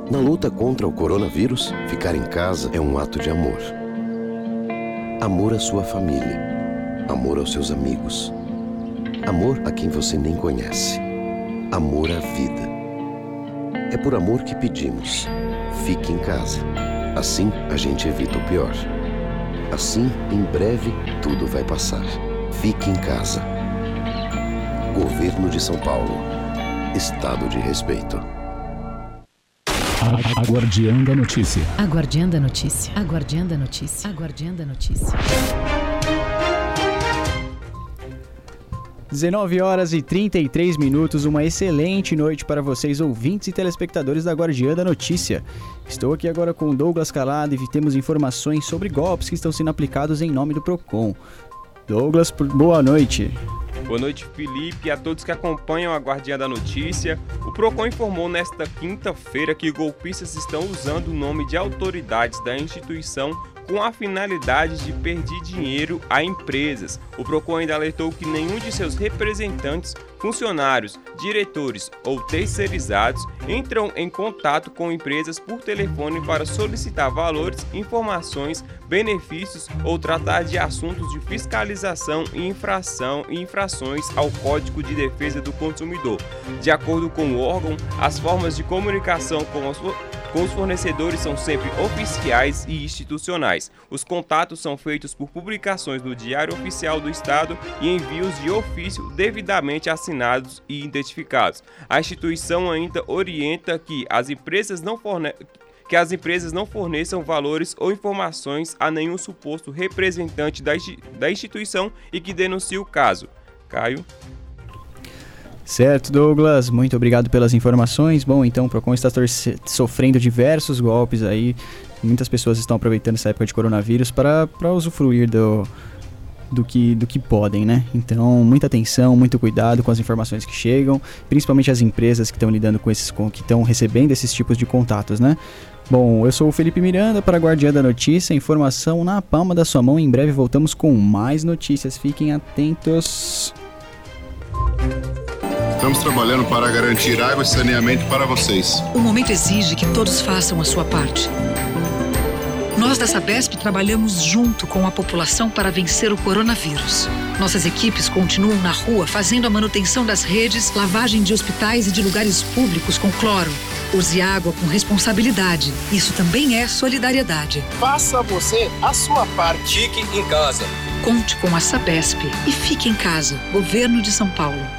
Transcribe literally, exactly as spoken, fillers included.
Na luta contra o coronavírus, ficar em casa é um ato de amor. Amor à sua família. Amor aos seus amigos. Amor a quem você nem conhece. Amor à vida. É por amor que pedimos. Fique em casa. Assim, a gente evita o pior. Assim, em breve, tudo vai passar. Fique em casa. Governo de São Paulo. Estado de respeito. A Guardiã da Notícia. A Guardiã da Notícia. A Guardiã da Notícia. A Guardiã da Notícia. dezenove horas e trinta e três minutos, uma excelente noite para vocês, ouvintes e telespectadores da Guardiã da Notícia. Estou aqui agora com o Douglas Calado e temos informações sobre golpes que estão sendo aplicados em nome do Procon. Douglas, boa noite. Boa noite, Felipe, e a todos que acompanham a Guardiã da Notícia. O Procon informou nesta quinta-feira que golpistas estão usando o nome de autoridades da instituição com a finalidade de pedir dinheiro a empresas. O Procon ainda alertou que nenhum de seus representantes, funcionários, diretores ou terceirizados entram em contato com empresas por telefone para solicitar valores, informações, benefícios ou tratar de assuntos de fiscalização e infração e infrações ao Código de Defesa do Consumidor. De acordo com o órgão, as formas de comunicação com os Com os fornecedores são sempre oficiais e institucionais. Os contatos são feitos por publicações no Diário Oficial do Estado e envios de ofício devidamente assinados e identificados. A instituição ainda orienta que as empresas não forne... que as empresas não forneçam valores ou informações a nenhum suposto representante da, insti... da instituição e que denuncie o caso. Caio? Certo, Douglas, muito obrigado pelas informações. Bom, então o Procon está torce- sofrendo diversos golpes aí. Muitas pessoas estão aproveitando essa época de coronavírus para, para usufruir do, do, que, do que podem, né? Então, muita atenção, muito cuidado com as informações que chegam, principalmente as empresas que estão lidando com esses, com, que estão recebendo esses tipos de contatos, né? Bom, eu sou o Felipe Miranda para a Guardiã da Notícia, informação na palma da sua mão. Em breve voltamos com mais notícias, fiquem atentos. Estamos trabalhando para garantir água e saneamento para vocês. O momento exige que todos façam a sua parte. Nós da Sabesp trabalhamos junto com a população para vencer o coronavírus. Nossas equipes continuam na rua fazendo a manutenção das redes, lavagem de hospitais e de lugares públicos com cloro. Use água com responsabilidade. Isso também é solidariedade. Faça você a sua parte. Fique em casa. Conte com a Sabesp e fique em casa. Governo de São Paulo.